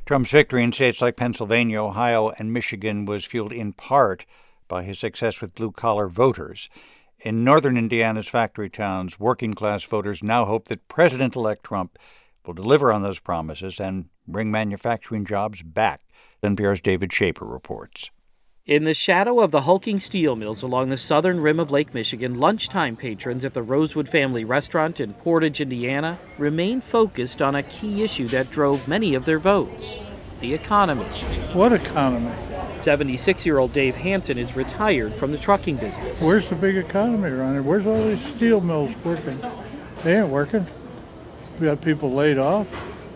Trump's victory in states like Pennsylvania, Ohio, and Michigan was fueled in part by his success with blue-collar voters. In northern Indiana's factory towns, working-class voters now hope that President-elect Trump will deliver on those promises and bring manufacturing jobs back. NPR's David Schaper reports. In the shadow of the hulking steel mills along the southern rim of Lake Michigan, lunchtime patrons at the Rosewood Family Restaurant in Portage, Indiana, remain focused on a key issue that drove many of their votes: the economy. What economy? 76-year-old Dave Hansen is retired from the trucking business. Where's the big economy around here? Where's all these steel mills working? They ain't working. We got people laid off.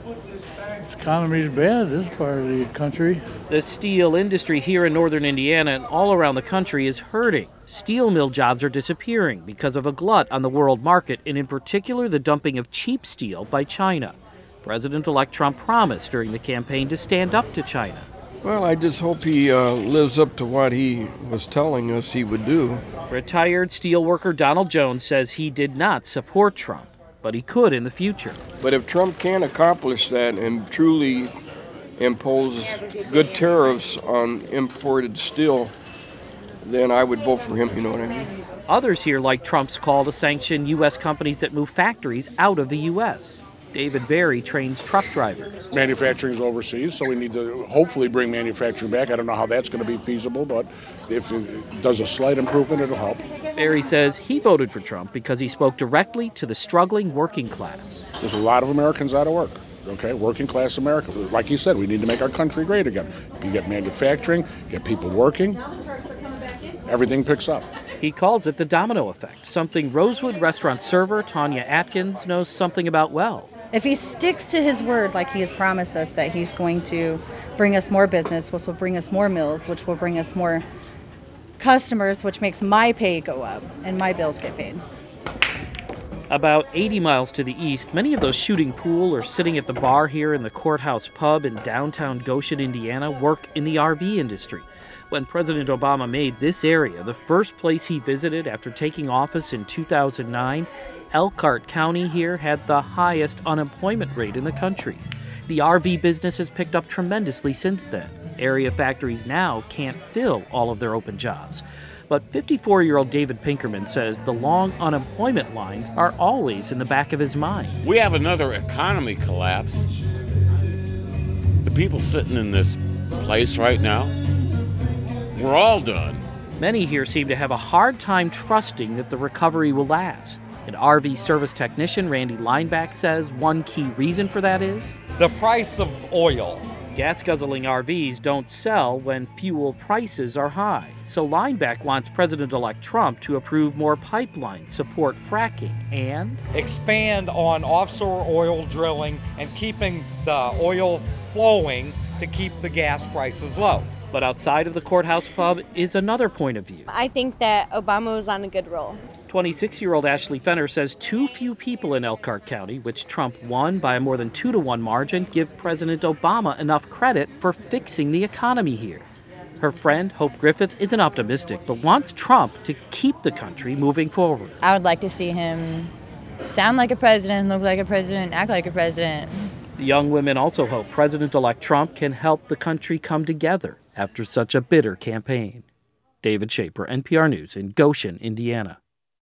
The economy's bad, this part of the country. The steel industry here in northern Indiana and all around the country is hurting. Steel mill jobs are disappearing because of a glut on the world market, and in particular the dumping of cheap steel by China. President-elect Trump promised during the campaign to stand up to China. Well, I just hope he lives up to what he was telling us he would do. Retired steelworker Donald Jones says he did not support Trump, but he could in the future. But if Trump can accomplish that and truly impose good tariffs on imported steel, then I would vote for him, you know what I mean? Others here like Trump's call to sanction U.S. companies that move factories out of the U.S. David Berry trains truck drivers. Manufacturing is overseas, so we need to hopefully bring manufacturing back. I don't know how that's going to be feasible, but if it does a slight improvement, it'll help. Berry says he voted for Trump because he spoke directly to the struggling working class. There's a lot of Americans out of work, okay? Working class America. Like he said, we need to make our country great again. You get manufacturing, get people working, everything picks up. He calls it the domino effect, something Rosewood restaurant server Tanya Atkins knows something about well. If he sticks to his word like he has promised us that he's going to bring us more business, which will bring us more mills, which will bring us more customers, which makes my pay go up and my bills get paid. About 80 miles to the east, many of those shooting pool or sitting at the bar here in the Courthouse Pub in downtown Goshen, Indiana, work in the RV industry. When President Obama made this area the first place he visited after taking office in 2009, Elkhart County here had the highest unemployment rate in the country. The RV business has picked up tremendously since then. Area factories now can't fill all of their open jobs. But 54-year-old David Pinkerman says the long unemployment lines are always in the back of his mind. We have another economy collapse. The people sitting in this place right now, we're all done. Many here seem to have a hard time trusting that the recovery will last. An RV service technician, Randy Lineback, says one key reason for that is the price of oil. Gas-guzzling RVs don't sell when fuel prices are high. So Lineback wants President-elect Trump to approve more pipelines, support fracking, and expand on offshore oil drilling and keeping the oil flowing to keep the gas prices low. But outside of the Courthouse Pub is another point of view. I think that Obama was on a good roll. 26-year-old Ashley Fenner says too few people in Elkhart County, which Trump won by a more than 2-to-1 margin, give President Obama enough credit for fixing the economy here. Her friend, Hope Griffith, isn't optimistic, but wants Trump to keep the country moving forward. I would like to see him sound like a president, look like a president, act like a president. The young women also hope President-elect Trump can help the country come together after such a bitter campaign. David Schaper, NPR News in Goshen, Indiana.